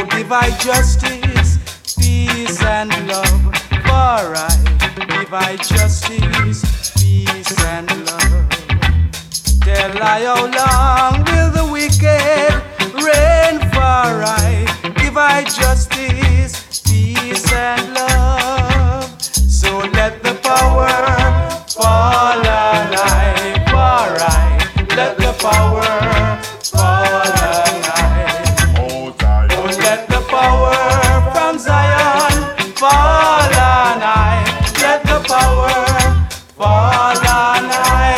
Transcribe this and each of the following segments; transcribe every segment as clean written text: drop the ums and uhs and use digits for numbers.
give I justice, peace and love. For I give I justice, peace and love. Tell I how long will the wicked reign? For I give I justice, peace and love. So let the power fall on I. For I let the power fall on I. Oh, let the power from Zion fall on I. Let the power fall on I.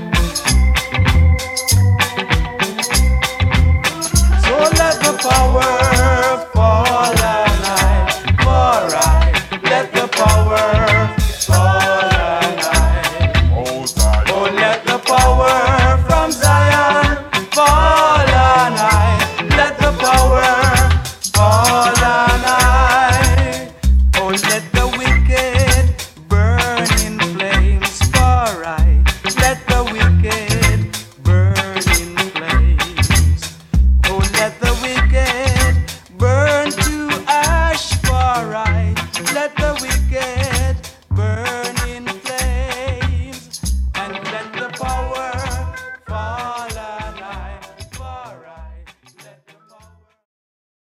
So let the power